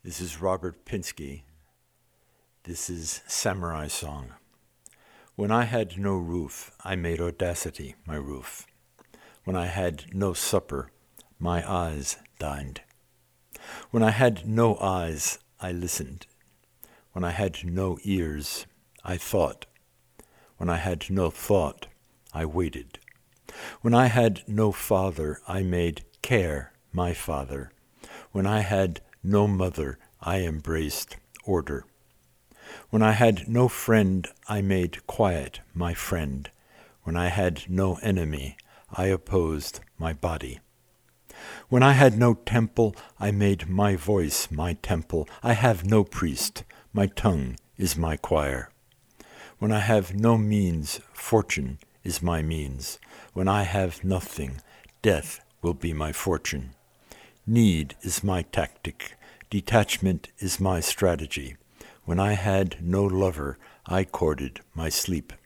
This is Robert Pinsky. This is Samurai Song. When I had no roof, I made audacity my roof. When I had no supper, my eyes dined. When I had no eyes, I listened. When I had no ears, I thought. When I had no thought, I waited. When I had no father, I made care my father. When I had no mother, I embraced order. When I had no friend, I made quiet my friend. When I had no enemy, I opposed my body. When I had no temple, I made my voice my temple. I have no priest, my tongue is my choir. When I have no means, fortune is my means. When I have nothing, death will be my fortune. Need is my tactic, detachment is my strategy. When I had no lover, I courted my sleep.